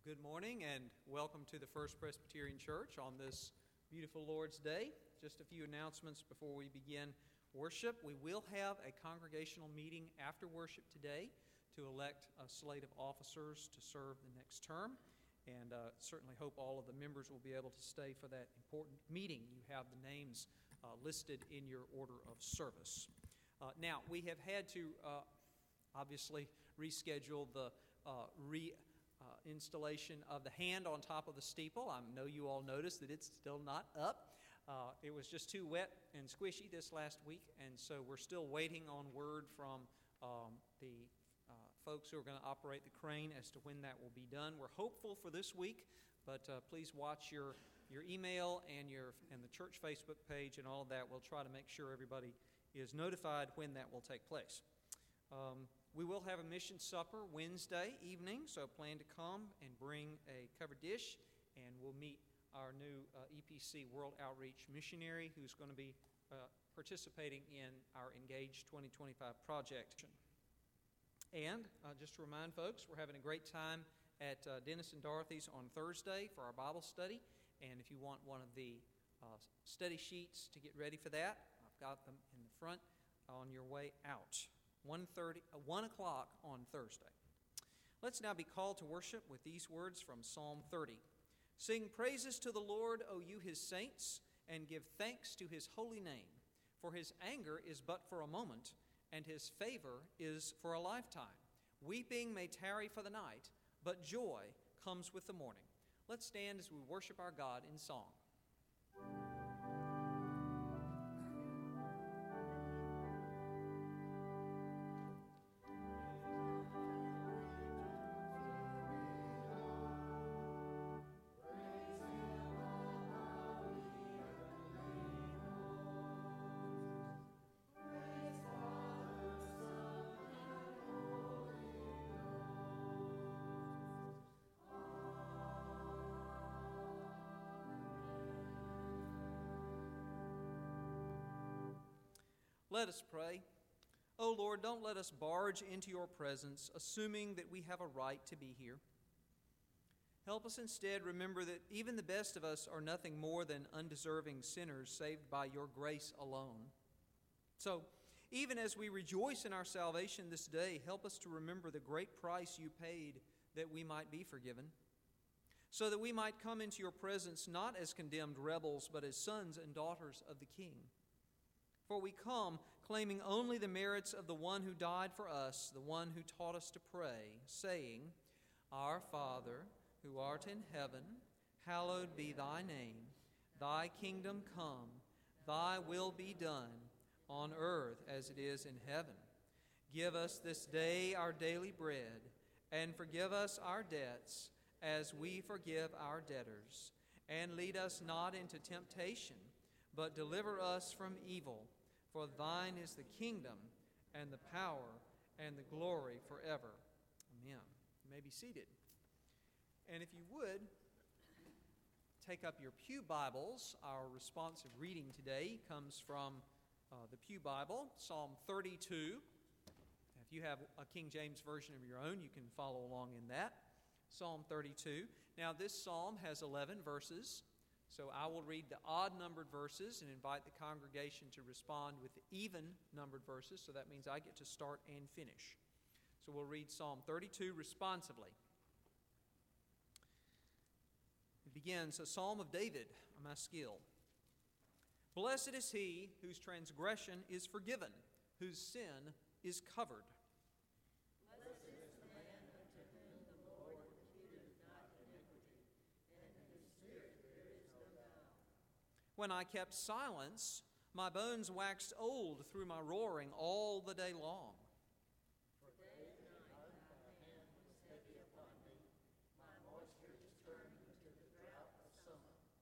Good morning and welcome to the First Presbyterian Church on this beautiful Lord's Day. Just a few announcements before we begin worship. We will have a congregational meeting after worship today to elect a slate of officers to serve the next term, and certainly hope all of the members will be able to stay for that important meeting. You have the names listed in your order of service. Now, we have had to obviously reschedule the installation of the hand on top of the steeple. I know you all noticed that it's still not up. It was just too wet and squishy this last week, and so we're still waiting on word from the folks who are going to operate the crane as to when that will be done. We're hopeful for this week, but please watch your email and the church Facebook page and all of that. We'll try to make sure everybody is notified when that will take place. We will have a mission supper Wednesday evening, so plan to come and bring a covered dish, and we'll meet our new EPC World Outreach missionary who's going to be participating in our Engage 2025 project. And just to remind folks, we're having a great time at Dennis and Dorothy's on Thursday for our Bible study, and if you want one of the study sheets to get ready for that, I've got them in the front on your way out. 1 o'clock on Thursday. Let's now be called to worship with these words from Psalm 30. Sing praises to the Lord, O you his saints, and give thanks to his holy name. For his anger is but for a moment, and his favor is for a lifetime. Weeping may tarry for the night, but joy comes with the morning. Let's stand as we worship our God in song. Let us pray. O Lord, don't let us barge into your presence, assuming that we have a right to be here. Help us instead remember that even the best of us are nothing more than undeserving sinners saved by your grace alone. So, even as we rejoice in our salvation this day, help us to remember the great price you paid that we might be forgiven, so that we might come into your presence not as condemned rebels, but as sons and daughters of the King. For we come claiming only the merits of the one who died for us, the one who taught us to pray, saying, Our Father, who art in heaven, hallowed be thy name. Thy kingdom come, thy will be done, on earth as it is in heaven. Give us this day our daily bread, and forgive us our debts, as we forgive our debtors. And lead us not into temptation, but deliver us from evil. For thine is the kingdom, and the power, and the glory forever. Amen. You may be seated. And if you would, take up your pew Bibles. Our responsive reading today comes from the Pew Bible, Psalm 32. If you have a King James version of your own, you can follow along in that. Psalm 32. Now, this psalm has 11 verses. So I will read the odd-numbered verses and invite the congregation to respond with the even-numbered verses. So that means I get to start and finish. So we'll read Psalm 32 responsively. It begins, a psalm of David, a maskil. Blessed is he whose transgression is forgiven, whose sin is covered. Blessed is the man unto whom the Lord imputeth not iniquity, and in whose spirit there is no guile. When I kept silence, my bones waxed old through my roaring all the day long. For day and night thy hand was heavy upon me, my moisture is turned into the drought of summer.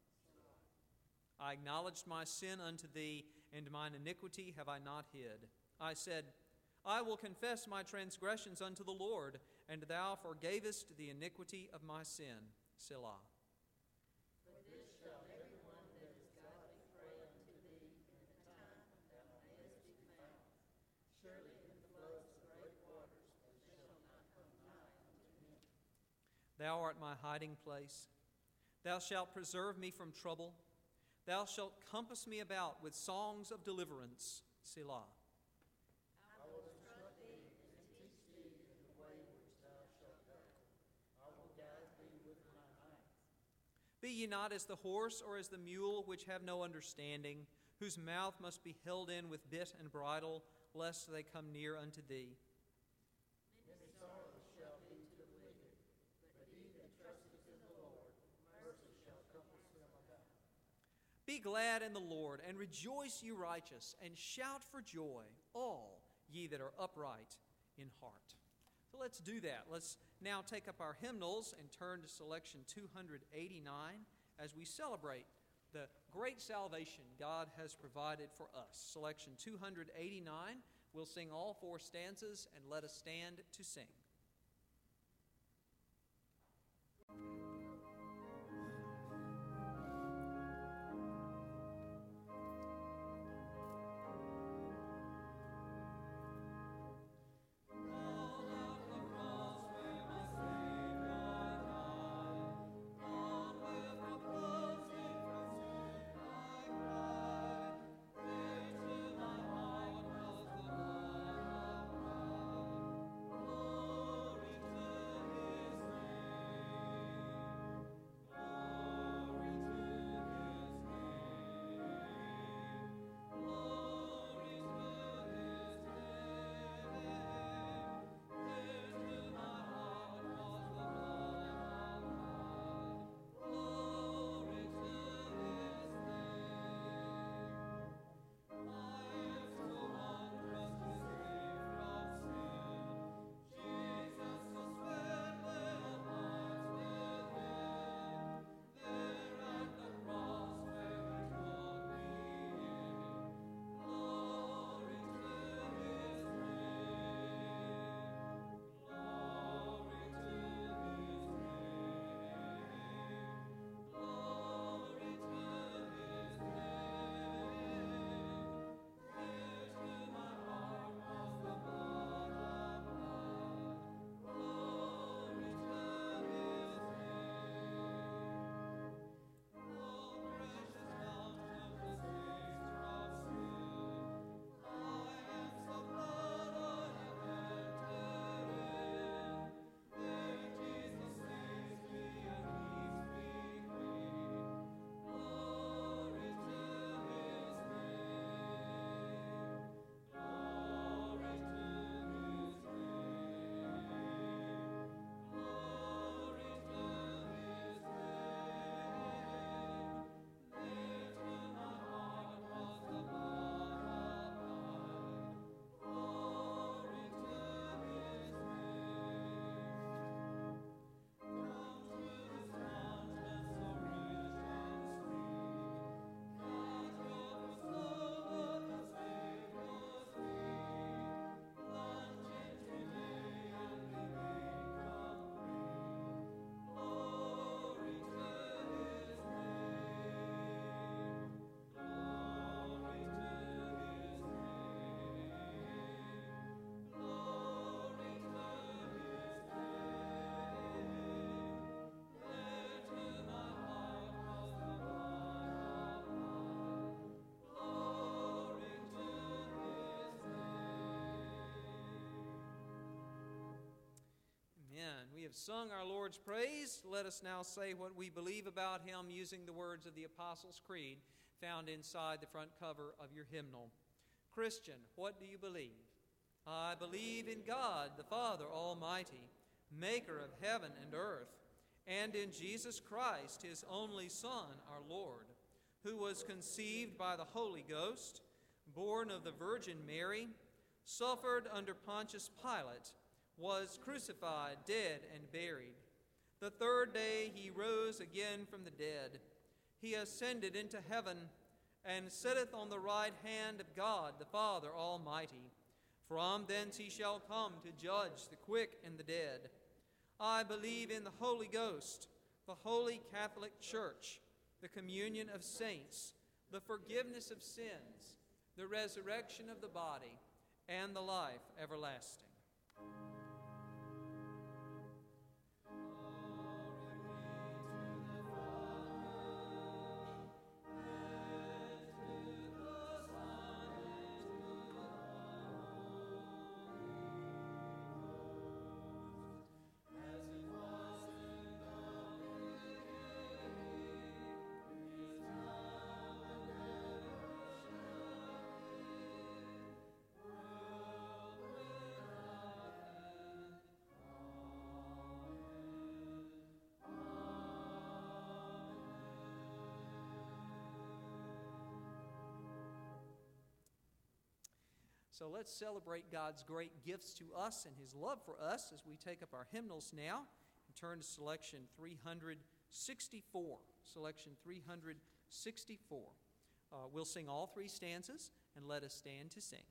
I acknowledged my sin unto thee, and mine iniquity have I not hid. I said, I will confess my transgressions unto the Lord, and thou forgavest the iniquity of my sin. Selah. For this shall every one that is godly pray unto thee in the time that thou mayest be found. Surely in the floods of great waters they shall not come nigh unto him. Thou art my hiding place. Thou shalt preserve me from trouble. Thou shalt compass me about with songs of deliverance. Selah. I will instruct thee and teach thee in the way which thou shalt go. I will guide thee with mine eye. Be ye not as the horse or as the mule, which have no understanding, whose mouth must be held in with bit and bridle, lest they come near unto thee. Many sorrows shall be to the wicked, but he that trusteth in the Lord, mercy shall compass him about. Be glad in the Lord, and rejoice, you righteous, and shout for joy, all ye that are upright in heart. So let's do that. Let's now take up our hymnals and turn to selection 289 as we celebrate the great salvation God has provided for us. Selection 289, we'll sing all four stanzas, and let us stand to sing. We have sung our Lord's praise. Let us now say what we believe about him using the words of the Apostles' Creed found inside the front cover of your hymnal. Christian, what do you believe? I believe in God, the Father Almighty, maker of heaven and earth, and in Jesus Christ, his only Son, our Lord, who was conceived by the Holy Ghost, born of the Virgin Mary, suffered under Pontius Pilate, was crucified, dead, and buried. The third day he rose again from the dead. He ascended into heaven and sitteth on the right hand of God the Father Almighty. From thence he shall come to judge the quick and the dead. I believe in the Holy Ghost, the holy Catholic Church, the communion of saints, the forgiveness of sins, the resurrection of the body, and the life everlasting. Amen. So let's celebrate God's great gifts to us and His love for us as we take up our hymnals now and turn to selection 364. Selection 364. We'll sing all three stanzas, and let us stand to sing.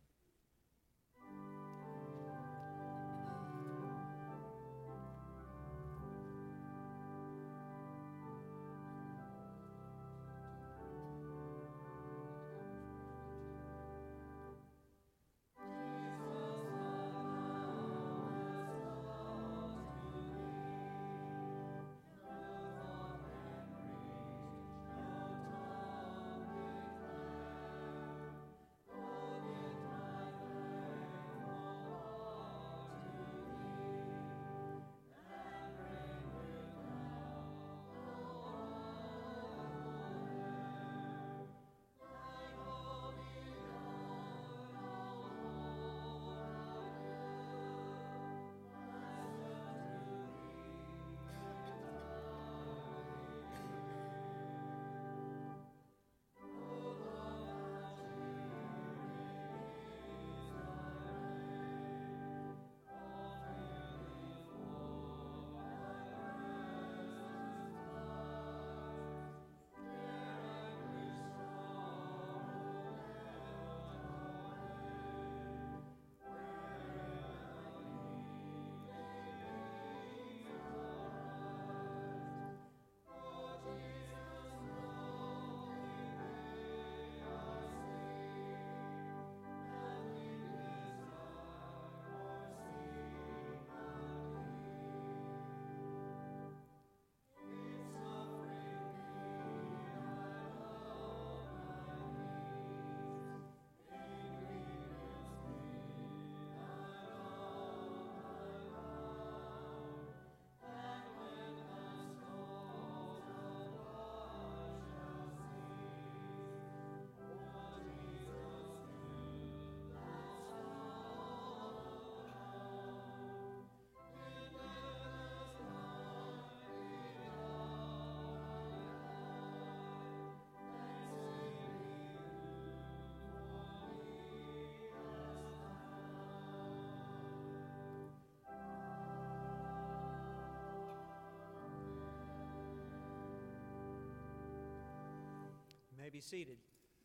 May be seated.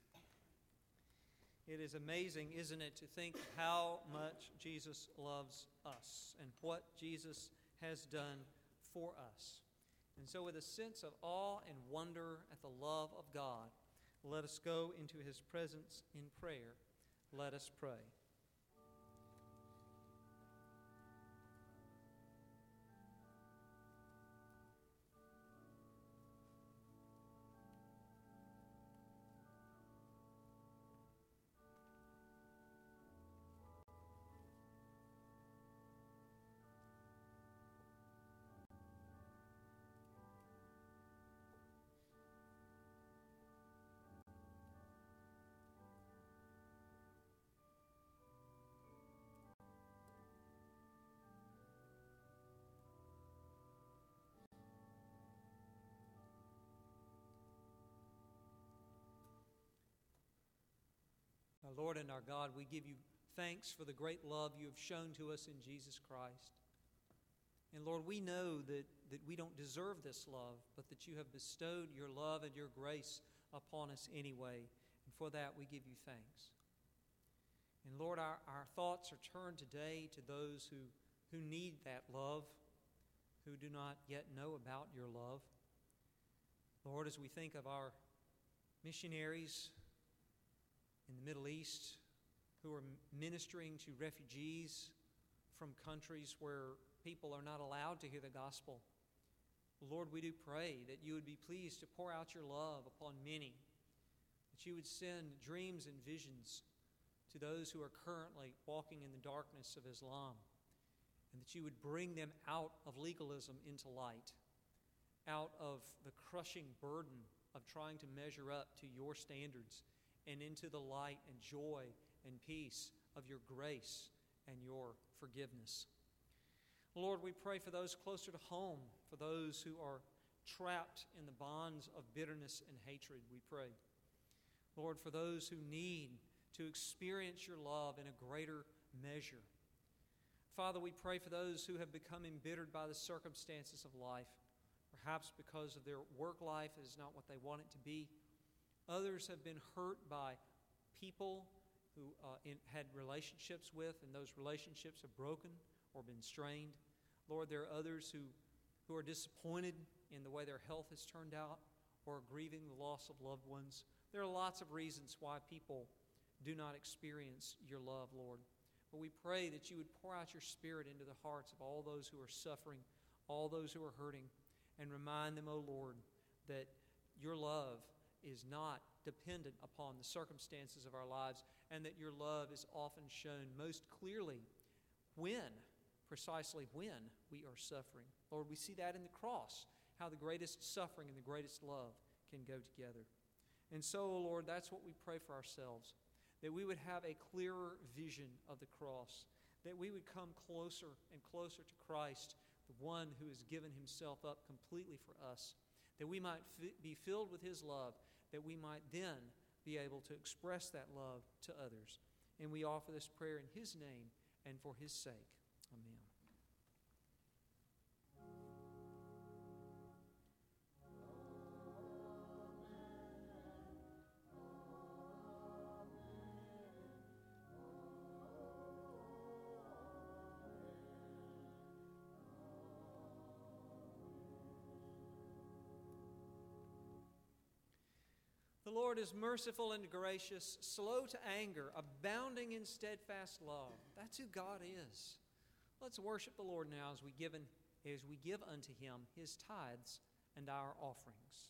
It is amazing, isn't it, to think how much Jesus loves us and what Jesus has done for us. And so with a sense of awe and wonder at the love of God, let us go into His presence in prayer. Let us pray. Our Lord and our God, we give you thanks for the great love you have shown to us in Jesus Christ. And Lord, we know that we don't deserve this love, but that you have bestowed your love and your grace upon us anyway. And for that, we give you thanks. And Lord, our thoughts are turned today to those who need that love, who do not yet know about your love. Lord, as we think of our missionaries in the Middle East who are ministering to refugees from countries where people are not allowed to hear the gospel, Lord, we do pray that you would be pleased to pour out your love upon many, that you would send dreams and visions to those who are currently walking in the darkness of Islam, and that you would bring them out of legalism into light, out of the crushing burden of trying to measure up to your standards, and into the light and joy and peace of your grace and your forgiveness. Lord, we pray for those closer to home, for those who are trapped in the bonds of bitterness and hatred, we pray. Lord, for those who need to experience your love in a greater measure. Father, we pray for those who have become embittered by the circumstances of life, perhaps because of their work life is not what they want it to be. Others have been hurt by people who had relationships with, and those relationships have broken or been strained. Lord, there are others who are disappointed in the way their health has turned out or are grieving the loss of loved ones. There are lots of reasons why people do not experience your love, Lord. But we pray that you would pour out your Spirit into the hearts of all those who are suffering, all those who are hurting, and remind them, O Lord, that your love is not dependent upon the circumstances of our lives, and that your love is often shown most clearly precisely when we are suffering. Lord, we see that in the cross, how the greatest suffering and the greatest love can go together. And so, Lord, that's what we pray for ourselves, that we would have a clearer vision of the cross, that we would come closer and closer to Christ, the one who has given himself up completely for us, that we might be filled with his love, that we might then be able to express that love to others. And we offer this prayer in his name and for his sake. Amen. The Lord is merciful and gracious, slow to anger, abounding in steadfast love. That's who God is. Let's worship the Lord now as we give unto him his tithes and our offerings.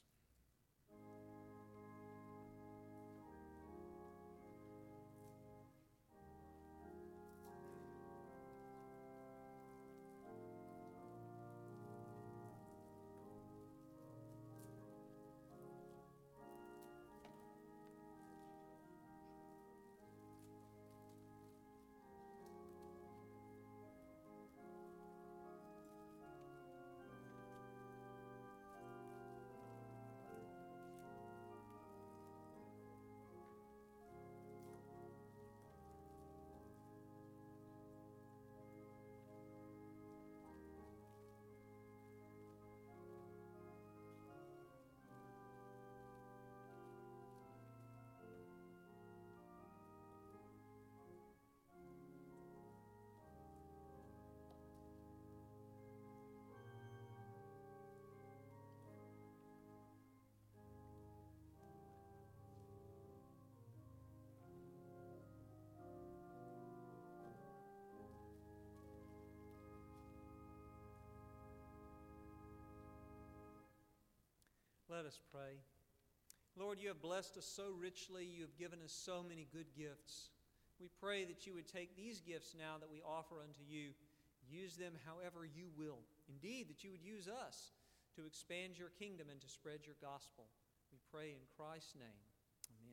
Let us pray. Lord, you have blessed us so richly. You have given us so many good gifts. We pray that you would take these gifts now that we offer unto you, use them however you will. Indeed, that you would use us to expand your kingdom and to spread your gospel. We pray in Christ's name. Amen.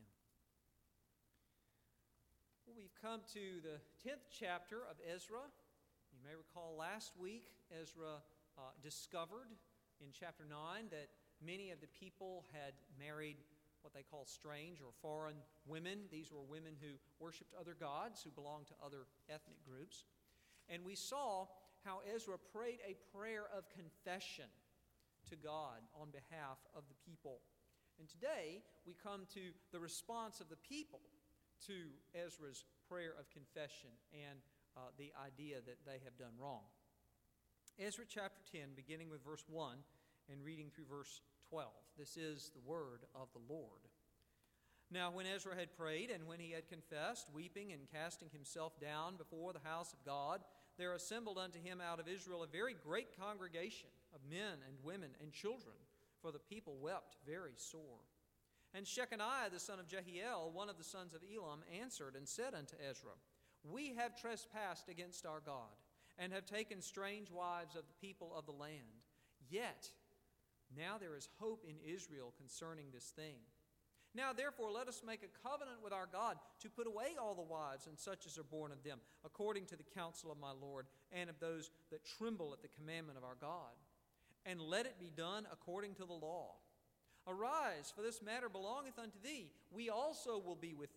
Well, we've come to the 10th chapter of Ezra. You may recall last week Ezra discovered in chapter 9 that many of the people had married what they call strange or foreign women. These were women who worshipped other gods, who belonged to other ethnic groups. And we saw how Ezra prayed a prayer of confession to God on behalf of the people. And today we come to the response of the people to Ezra's prayer of confession and the idea that they have done wrong. Ezra chapter 10, beginning with verse 1 and reading through verse 12. This is the word of the Lord. Now when Ezra had prayed, and when he had confessed, weeping and casting himself down before the house of God, there assembled unto him out of Israel a very great congregation of men and women and children, for the people wept very sore. And Shechaniah the son of Jehiel, one of the sons of Elam, answered and said unto Ezra, We have trespassed against our God, and have taken strange wives of the people of the land. Yet now there is hope in Israel concerning this thing. Now therefore let us make a covenant with our God to put away all the wives and such as are born of them, according to the counsel of my Lord, and of those that tremble at the commandment of our God. And let it be done according to the law. Arise, for this matter belongeth unto thee. We also will be with thee.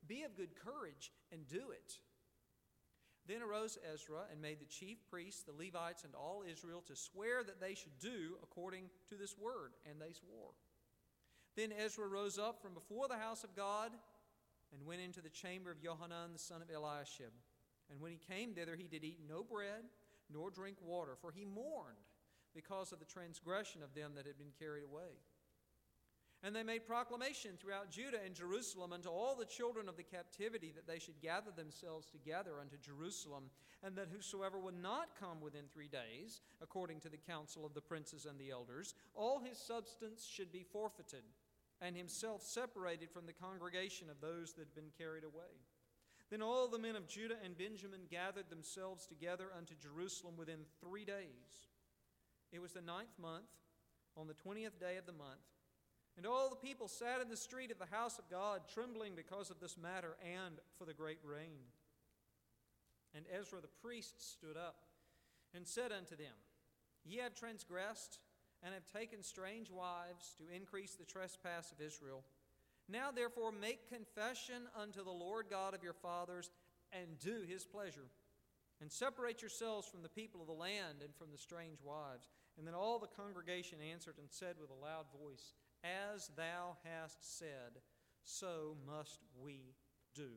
Be of good courage and do it." Then arose Ezra and made the chief priests, the Levites, and all Israel to swear that they should do according to this word, and they swore. Then Ezra rose up from before the house of God and went into the chamber of Johanan the son of Eliashib. And when he came thither, he did eat no bread, nor drink water, for he mourned because of the transgression of them that had been carried away. And they made proclamation throughout Judah and Jerusalem unto all the children of the captivity that they should gather themselves together unto Jerusalem, and that whosoever would not come within 3 days, according to the counsel of the princes and the elders, all his substance should be forfeited, and himself separated from the congregation of those that had been carried away. Then all the men of Judah and Benjamin gathered themselves together unto Jerusalem within 3 days. It was the 9th month, on the 20th day of the month, and all the people sat in the street of the house of God, trembling because of this matter and for the great rain. And Ezra the priest stood up and said unto them, Ye have transgressed, and have taken strange wives to increase the trespass of Israel. Now therefore make confession unto the Lord God of your fathers, and do his pleasure, and separate yourselves from the people of the land and from the strange wives. And then all the congregation answered and said with a loud voice, As thou hast said, so must we do.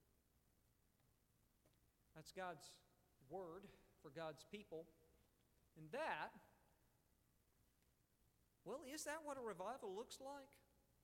That's God's word for God's people. And that, well, is that what a revival looks like?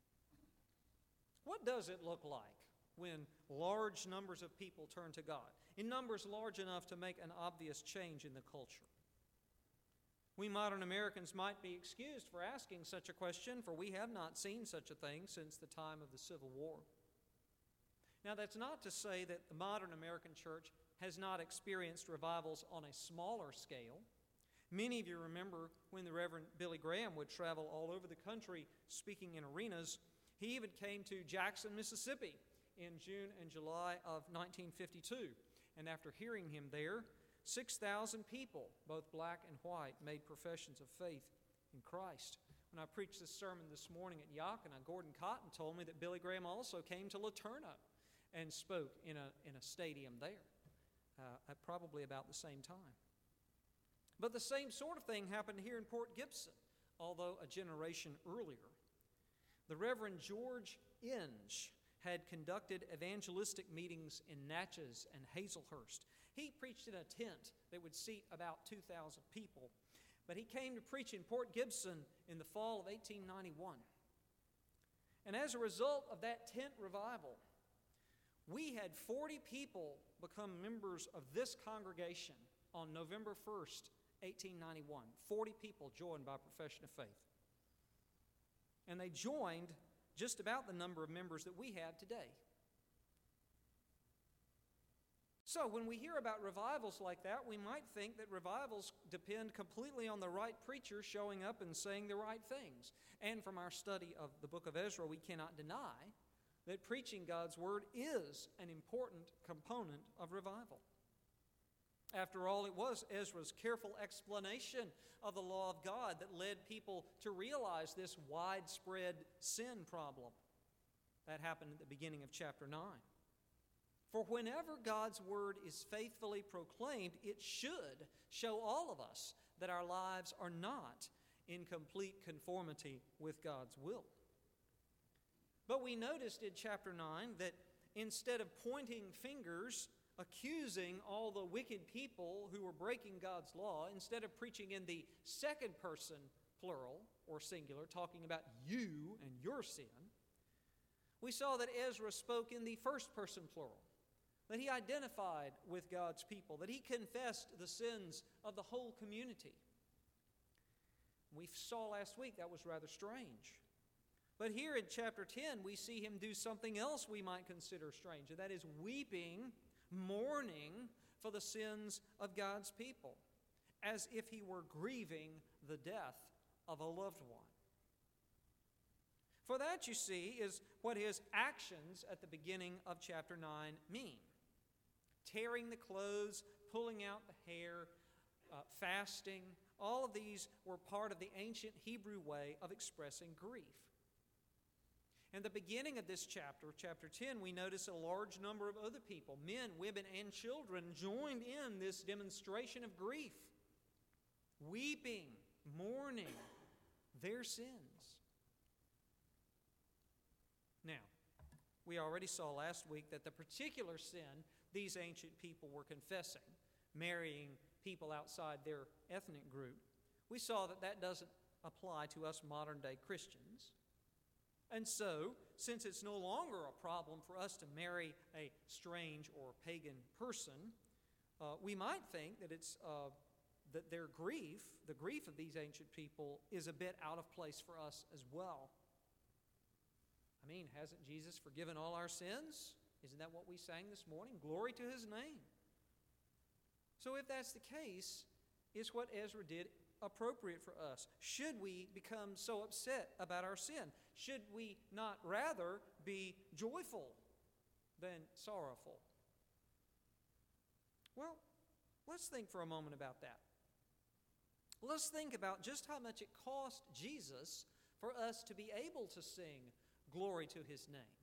What does it look like when large numbers of people turn to God, in numbers large enough to make an obvious change in the culture? We modern Americans might be excused for asking such a question, for we have not seen such a thing since the time of the Civil War. Now, that's not to say that the modern American church has not experienced revivals on a smaller scale. Many of you remember when the Reverend Billy Graham would travel all over the country speaking in arenas. He even came to Jackson, Mississippi in June and July of 1952. And after hearing him there, 6,000 people, both black and white, made professions of faith in Christ. When I preached this sermon this morning at Yakima, Gordon Cotton told me that Billy Graham also came to Laterna and spoke in a stadium there, at probably about the same time. But the same sort of thing happened here in Port Gibson, although a generation earlier. The Reverend George Inge had conducted evangelistic meetings in Natchez and Hazelhurst. He preached in a tent that would seat about 2,000 people. But he came to preach in Port Gibson in the fall of 1891. And as a result of that tent revival, we had 40 people become members of this congregation on November 1st, 1891. 40 people joined by profession of faith. And they joined just about the number of members that we have today. So when we hear about revivals like that, we might think that revivals depend completely on the right preacher showing up and saying the right things. And from our study of the book of Ezra, we cannot deny that preaching God's word is an important component of revival. After all, it was Ezra's careful explanation of the law of God that led people to realize this widespread sin problem. That happened at the beginning of chapter 9. For whenever God's word is faithfully proclaimed, it should show all of us that our lives are not in complete conformity with God's will. But we noticed in chapter 9 that instead of pointing fingers, accusing all the wicked people who were breaking God's law, instead of preaching in the second person plural or singular, talking about you and your sin, we saw that Ezra spoke in the first person plural, that he identified with God's people, that he confessed the sins of the whole community. We saw last week that was rather strange. But here in chapter 10, we see him do something else we might consider strange, and that is weeping, mourning for the sins of God's people, as if he were grieving the death of a loved one. For that, you see, is what his actions at the beginning of chapter 9 mean. Tearing the clothes, pulling out the hair, fasting, all of these were part of the ancient Hebrew way of expressing grief. And the beginning of this chapter, chapter 10, we notice a large number of other people, men, women, and children, joined in this demonstration of grief, weeping, mourning their sins. Now, we already saw last week that the particular sin these ancient people were confessing, marrying people outside their ethnic group, we saw that that doesn't apply to us modern-day Christians. And so, since it's no longer a problem for us to marry a strange or pagan person, we might think that it's that their grief, the grief of these ancient people, is a bit out of place for us as well. I mean, hasn't Jesus forgiven all our sins? Isn't that what we sang this morning? Glory to His name. So if that's the case, is what Ezra did appropriate for us? Should we become so upset about our sin? Should we not rather be joyful than sorrowful? Well, let's think for a moment about that. Let's think about just how much it cost Jesus for us to be able to sing glory to His name.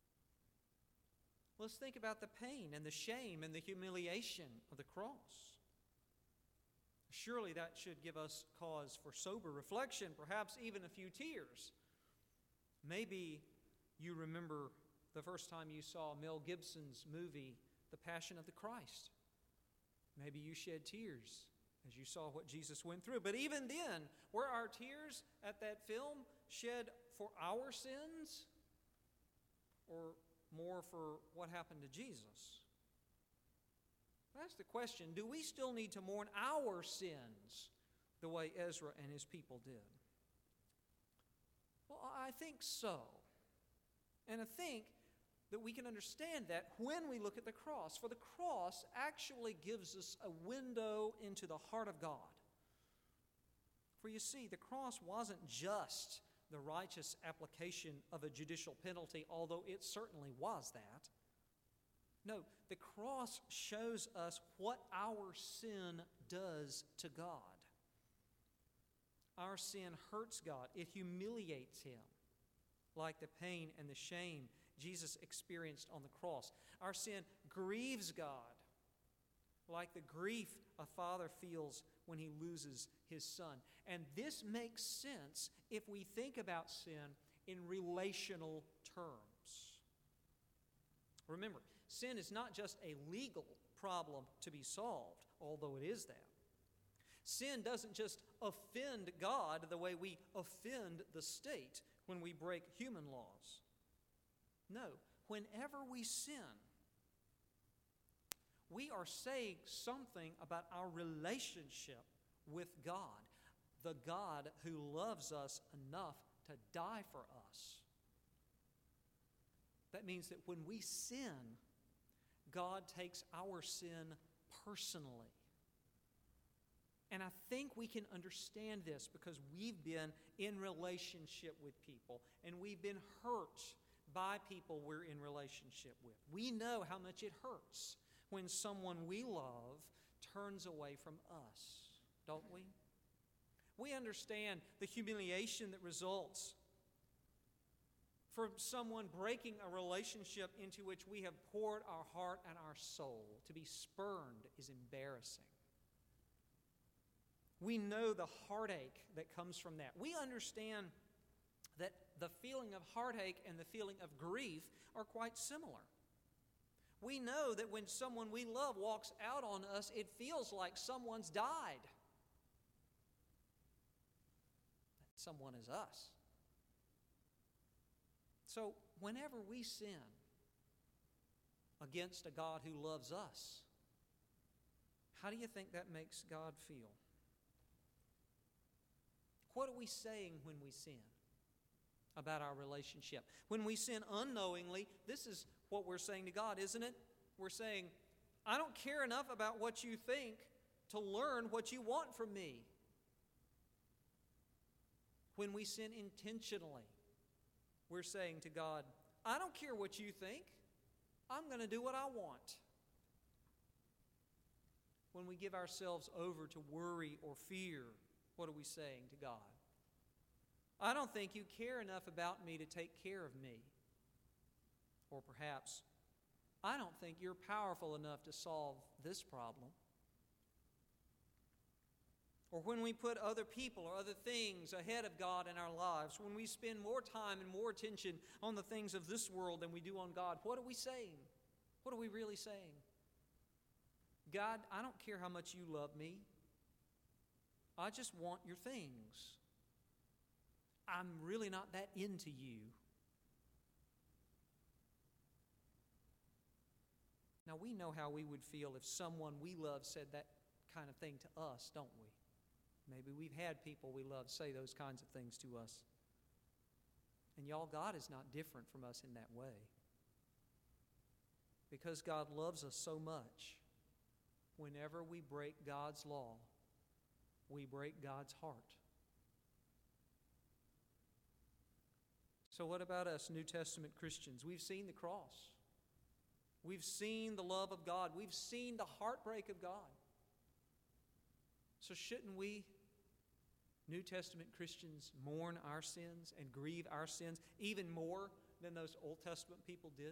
Let's think about the pain and the shame and the humiliation of the cross. Surely that should give us cause for sober reflection, perhaps even a few tears. Maybe you remember the first time you saw Mel Gibson's movie, The Passion of the Christ. Maybe you shed tears as you saw what Jesus went through. But even then, were our tears at that film shed for our sins or more for what happened to Jesus? That's the question. Do we still need to mourn our sins the way Ezra and his people did? Well, I think so. And I think that we can understand that when we look at the cross. For the cross actually gives us a window into the heart of God. For you see, the cross wasn't just the righteous application of a judicial penalty, although it certainly was that. No, the cross shows us what our sin does to God. Our sin hurts God. It humiliates Him, like the pain and the shame Jesus experienced on the cross. Our sin grieves God, like the grief a father feels when he loses his son. And this makes sense if we think about sin in relational terms. Remember, sin is not just a legal problem to be solved, although it is that. Sin doesn't just offend God the way we offend the state when we break human laws. No, whenever we sin, we are saying something about our relationship with God, the God who loves us enough to die for us. That means that when we sin, God takes our sin personally. And I think we can understand this because we've been in relationship with people and we've been hurt by people we're in relationship with. We know how much it hurts when someone we love turns away from us, don't we? We understand the humiliation that results from someone breaking a relationship into which we have poured our heart and our soul. To be spurned is embarrassing. We know the heartache that comes from that. We understand that the feeling of heartache and the feeling of grief are quite similar. We know that when someone we love walks out on us, it feels like someone's died. That someone is us. So whenever we sin against a God who loves us, how do you think that makes God feel? What are we saying when we sin about our relationship? When we sin unknowingly, this is what we're saying to God, isn't it? We're saying, I don't care enough about what you think to learn what you want from me. When we sin intentionally, we're saying to God, I don't care what you think. I'm going to do what I want. When we give ourselves over to worry or fear, what are we saying to God? I don't think you care enough about me to take care of me. Or perhaps, I don't think you're powerful enough to solve this problem. Or when we put other people or other things ahead of God in our lives, when we spend more time and more attention on the things of this world than we do on God, what are we saying? What are we really saying? God, I don't care how much you love me. I just want your things. I'm really not that into you. Now, we know how we would feel if someone we love said that kind of thing to us, don't we? Maybe we've had people we love say those kinds of things to us. And y'all, God is not different from us in that way. Because God loves us so much, whenever we break God's law, we break God's heart. So what about us New Testament Christians? We've seen the cross. We've seen the love of God. We've seen the heartbreak of God. So shouldn't we, New Testament Christians, mourn our sins and grieve our sins even more than those Old Testament people did?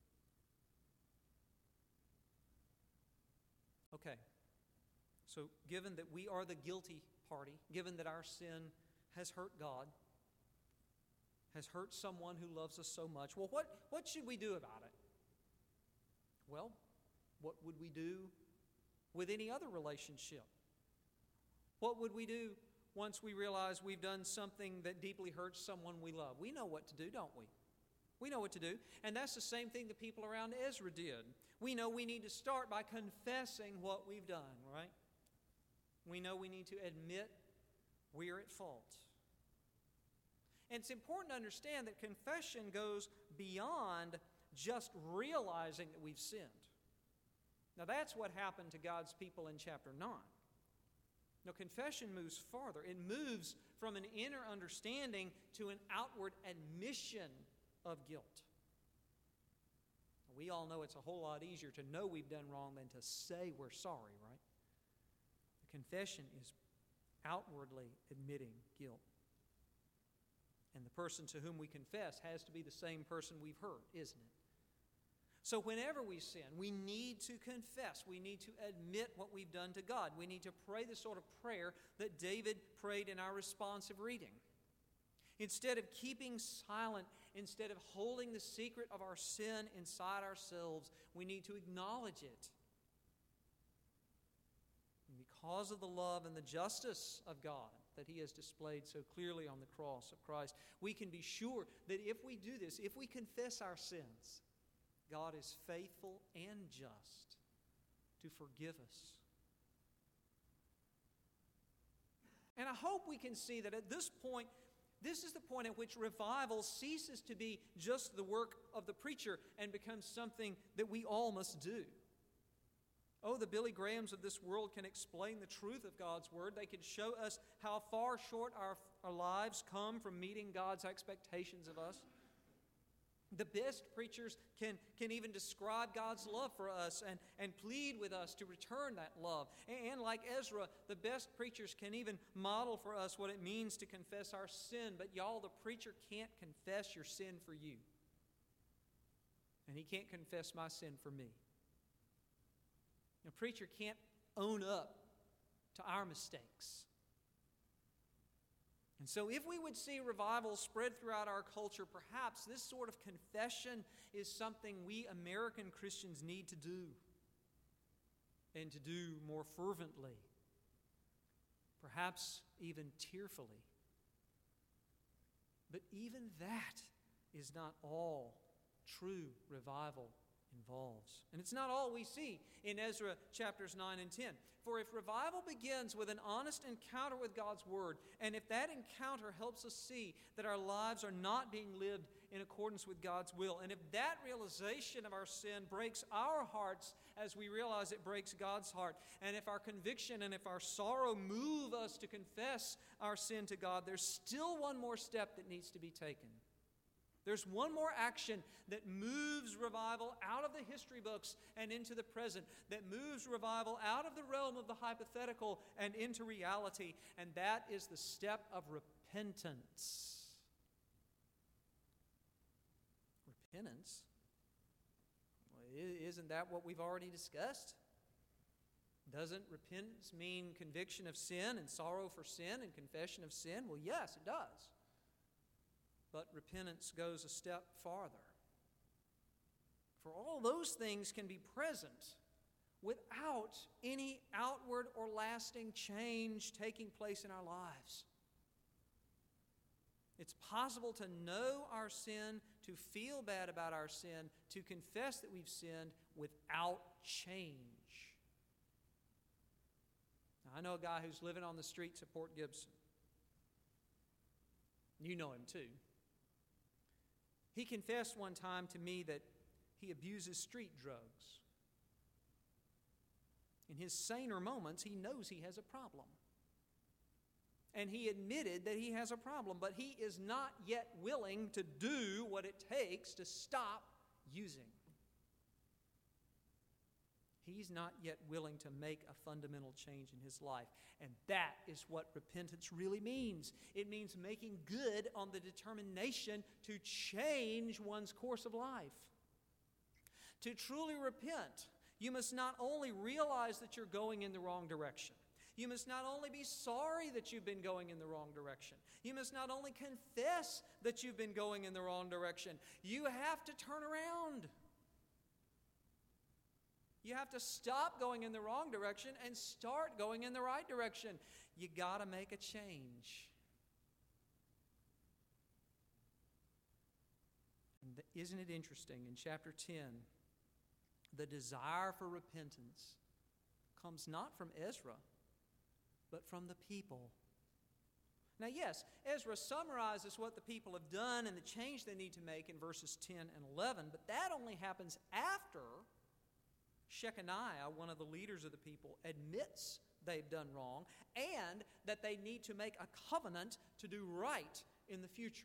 Okay, so given that we are the guilty party, given that our sin has hurt God, has hurt someone who loves us so much, well, what should we do about it? Well, what would we do with any other relationship? What would we do once we realize we've done something that deeply hurts someone we love? We know what to do, don't we? We know what to do. And that's the same thing the people around Ezra did. We know we need to start by confessing what we've done, right? We know we need to admit we're at fault. And it's important to understand that confession goes beyond just realizing that we've sinned. Now that's what happened to God's people in chapter 9. Now confession moves farther. It moves from an inner understanding to an outward admission of guilt. We all know it's a whole lot easier to know we've done wrong than to say we're sorry, right? The confession is outwardly admitting guilt. And the person to whom we confess has to be the same person we've hurt, isn't it? So whenever we sin, we need to confess. We need to admit what we've done to God. We need to pray the sort of prayer that David prayed in our responsive reading. Instead of keeping silent, instead of holding the secret of our sin inside ourselves, we need to acknowledge it. And because of the love and the justice of God that He has displayed so clearly on the cross of Christ, we can be sure that if we do this, if we confess our sins, God is faithful and just to forgive us. And I hope we can see that at this point, this is the point at which revival ceases to be just the work of the preacher and becomes something that we all must do. Oh, the Billy Grahams of this world can explain the truth of God's Word. They can show us how far short our lives come from meeting God's expectations of us. The best preachers can even describe God's love for us and plead with us to return that love. And like Ezra, the best preachers can even model for us what it means to confess our sin. But y'all, the preacher can't confess your sin for you. And he can't confess my sin for me. The preacher can't own up to our mistakes. And so if we would see revival spread throughout our culture, perhaps this sort of confession is something we American Christians need to do, and to do more fervently, perhaps even tearfully. But even that is not all true revival involves. And it's not all we see in Ezra chapters 9 and 10. For if revival begins with an honest encounter with God's Word, and if that encounter helps us see that our lives are not being lived in accordance with God's will, and if that realization of our sin breaks our hearts as we realize it breaks God's heart, and if our conviction and if our sorrow move us to confess our sin to God, there's still one more step that needs to be taken. There's one more action that moves revival out of the history books and into the present, that moves revival out of the realm of the hypothetical and into reality, and that is the step of repentance. repentance. Repentance? Well, isn't that what we've already discussed? Doesn't repentance mean conviction of sin and sorrow for sin and confession of sin? Well, yes, it does. But repentance goes a step farther. For all those things can be present without any outward or lasting change taking place in our lives. It's possible to know our sin, to feel bad about our sin, to confess that we've sinned without change. Now, I know a guy who's living on the streets of Port Gibson. You know him too. He confessed one time to me that he abuses street drugs. In his saner moments, he knows he has a problem. And he admitted that he has a problem, but he is not yet willing to do what it takes to stop using. He's not yet willing to make a fundamental change in his life. And that is what repentance really means. It means making good on the determination to change one's course of life. To truly repent, you must not only realize that you're going in the wrong direction. You must not only be sorry that you've been going in the wrong direction. You must not only confess that you've been going in the wrong direction. You have to turn around. You have to stop going in the wrong direction and start going in the right direction. You got to make a change. And isn't it interesting? In chapter 10, the desire for repentance comes not from Ezra, but from the people. Now, yes, Ezra summarizes what the people have done and the change they need to make in verses 10 and 11, but that only happens after Shechaniah, one of the leaders of the people, admits they've done wrong and that they need to make a covenant to do right in the future.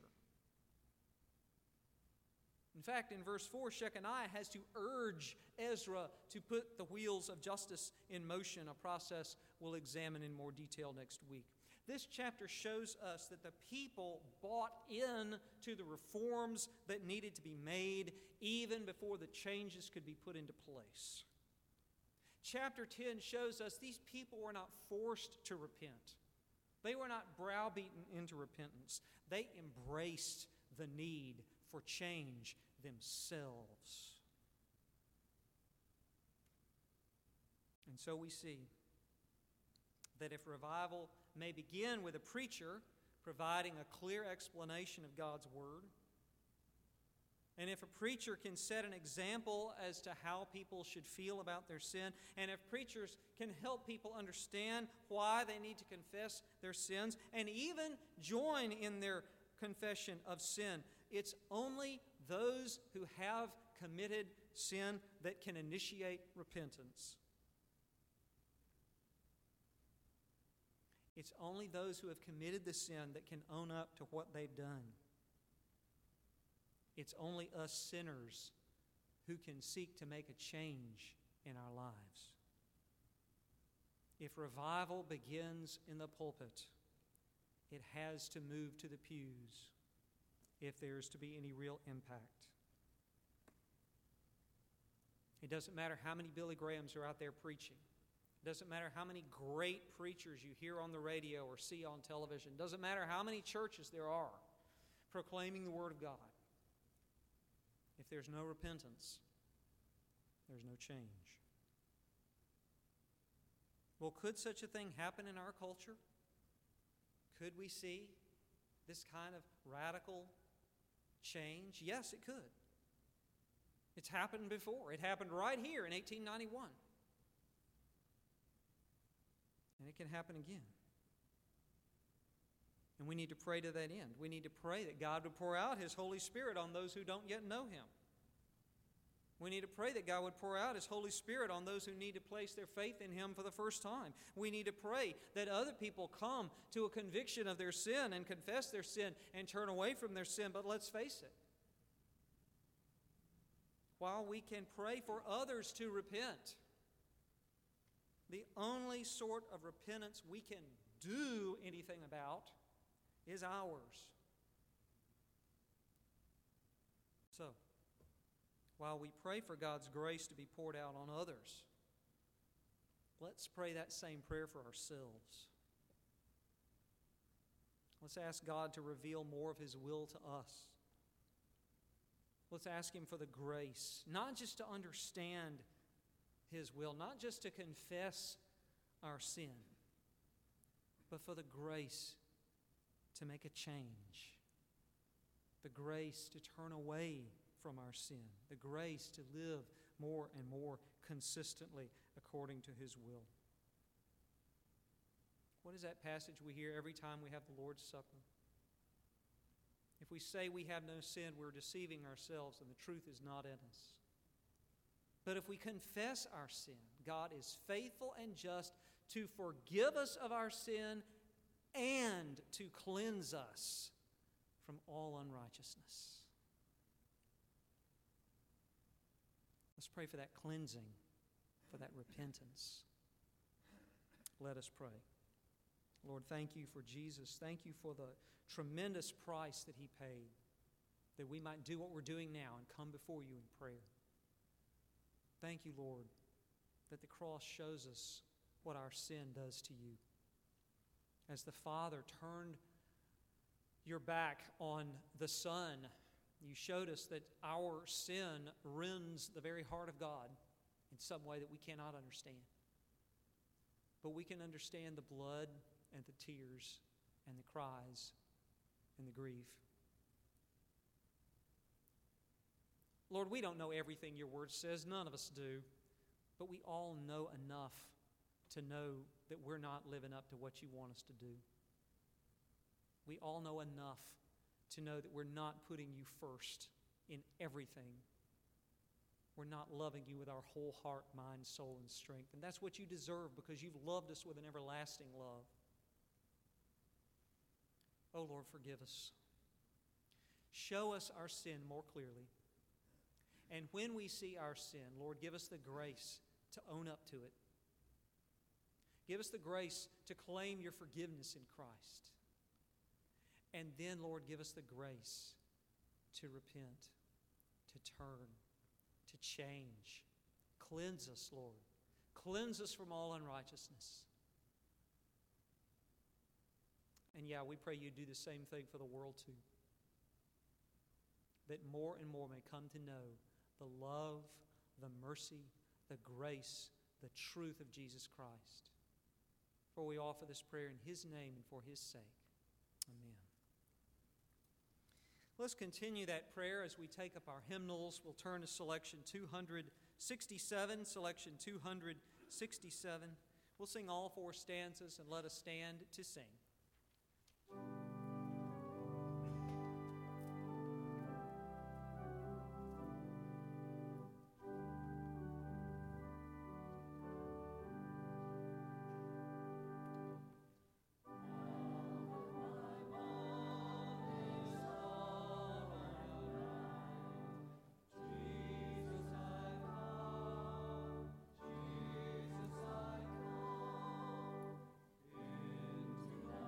In fact, in verse 4, Shechaniah has to urge Ezra to put the wheels of justice in motion, a process we'll examine in more detail next week. This chapter shows us that the people bought in to the reforms that needed to be made even before the changes could be put into place. Chapter 10 shows us these people were not forced to repent. They were not browbeaten into repentance. They embraced the need for change themselves. And so we see that if revival may begin with a preacher providing a clear explanation of God's Word, and if a preacher can set an example as to how people should feel about their sin, and if preachers can help people understand why they need to confess their sins, and even join in their confession of sin, it's only those who have committed sin that can initiate repentance. It's only those who have committed the sin that can own up to what they've done. It's only us sinners who can seek to make a change in our lives. If revival begins in the pulpit, it has to move to the pews if there's to be any real impact. It doesn't matter how many Billy Grahams are out there preaching. It doesn't matter how many great preachers you hear on the radio or see on television. It doesn't matter how many churches there are proclaiming the Word of God. If there's no repentance, there's no change. Well, could such a thing happen in our culture? Could we see this kind of radical change? Yes, it could. It's happened before. It happened right here in 1891. And it can happen again. And we need to pray to that end. We need to pray that God would pour out His Holy Spirit on those who don't yet know Him. We need to pray that God would pour out His Holy Spirit on those who need to place their faith in Him for the first time. We need to pray that other people come to a conviction of their sin and confess their sin and turn away from their sin. But let's face it, while we can pray for others to repent, the only sort of repentance we can do anything about is ours. So, while we pray for God's grace to be poured out on others, let's pray that same prayer for ourselves. Let's ask God to reveal more of His will to us. Let's ask Him for the grace, not just to understand His will, not just to confess our sin, but for the grace to make a change, the grace to turn away from our sin, the grace to live more and more consistently according to His will. What is that passage we hear every time we have the Lord's Supper? If we say we have no sin, we're deceiving ourselves and the truth is not in us. But if we confess our sin, God is faithful and just to forgive us of our sin and to cleanse us from all unrighteousness. Let's pray for that cleansing, for that repentance. Let us pray. Lord, thank you for Jesus. Thank you for the tremendous price that He paid, that we might do what we're doing now and come before you in prayer. Thank you, Lord, that the cross shows us what our sin does to you. As the Father turned your back on the Son, you showed us that our sin rends the very heart of God in some way that we cannot understand. But we can understand the blood and the tears and the cries and the grief. Lord, we don't know everything your word says. None of us do. But we all know enough to know that we're not living up to what you want us to do. We all know enough to know that we're not putting you first in everything. We're not loving you with our whole heart, mind, soul, and strength. And that's what you deserve because you've loved us with an everlasting love. Oh, Lord, forgive us. Show us our sin more clearly. And when we see our sin, Lord, give us the grace to own up to it. Give us the grace to claim your forgiveness in Christ. And then, Lord, give us the grace to repent, to turn, to change. Cleanse us, Lord. Cleanse us from all unrighteousness. And yeah, we pray you do the same thing for the world too. That more and more may come to know the love, the mercy, the grace, the truth of Jesus Christ. For we offer this prayer in His name and for His sake. Amen. Let's continue that prayer as we take up our hymnals. We'll turn to selection 267, selection 267. We'll sing all four stanzas and let us stand to sing. Jesus, I come into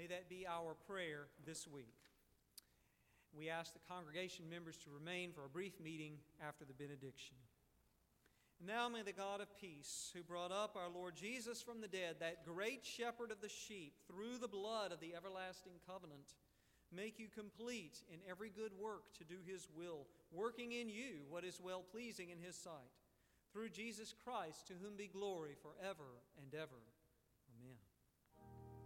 May that be our prayer this week. We ask the congregation members to remain for a brief meeting after the benediction. And now may the God of peace, who brought up our Lord Jesus from the dead, that great shepherd of the sheep, through the blood of the everlasting covenant, make you complete in every good work to do His will, working in you what is well-pleasing in His sight. Through Jesus Christ, to whom be glory forever and ever. Amen.